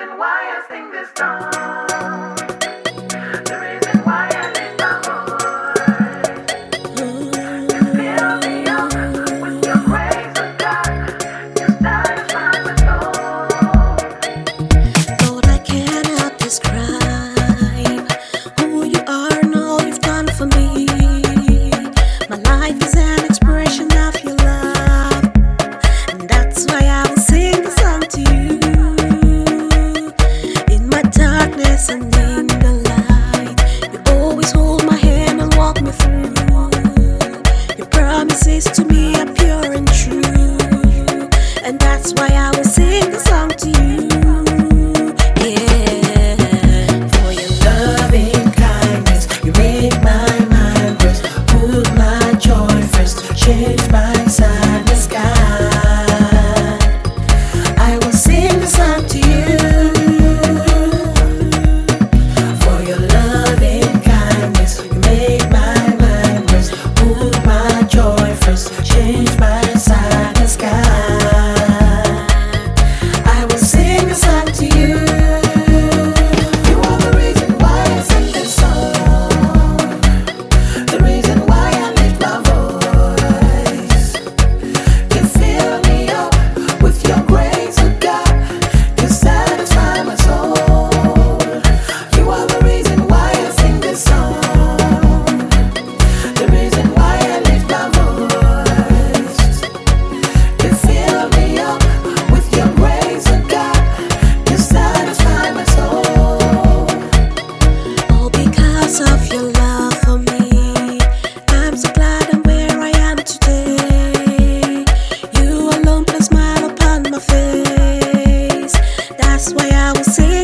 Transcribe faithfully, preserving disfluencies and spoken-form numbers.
reason why I sing this song. The reason why I lift my voice. You fill me up with your grace, oh God. You satisfy my soul. Lord, I cannot describe who you are and all you've done for me. My life is an expression of your love, and that's why I will sing the song to you. In my darkness and in the light, you always hold my hand and walk me through. Your promises to me are pure and true, and that's why I will sing the song to you. Yeah, for your loving kindness, you make my mind rest, put my joy first, change my sadness, God. I will sing the song to you. For your loving kindness, you make my mind rest, put my joy first, change my sadness, God. I will sing a song to you. You are the reason why I sing this song, the reason why I lift my voice. You fill me up with your grace, oh God. You satisfy my soul. You are the reason why I sing this song, the reason why I lift my voice. You fill me up with your grace, oh God. You satisfy my soul. All because of your love for me, I'm so glad I'm where I am today. You alone put a smile upon my face. That's why I will sing